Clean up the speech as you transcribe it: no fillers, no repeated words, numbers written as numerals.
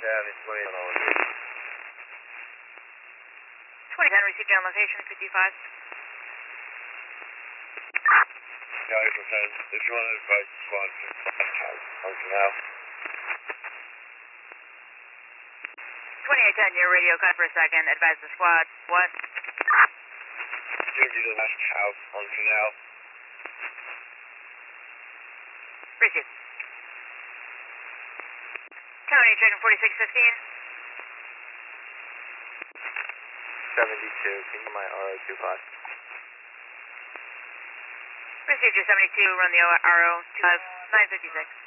Yeah, it's 20 on all of it. 2010, received you on location, 55. Yeah, April 10. If you want to advise the squad, on for now. 2810, your radio cut for a second. Advise the squad. What? Jim, do the last house on for now. Received. County checking 4615. 72, can you my RO25? Received your 72, run the RO 25, 956.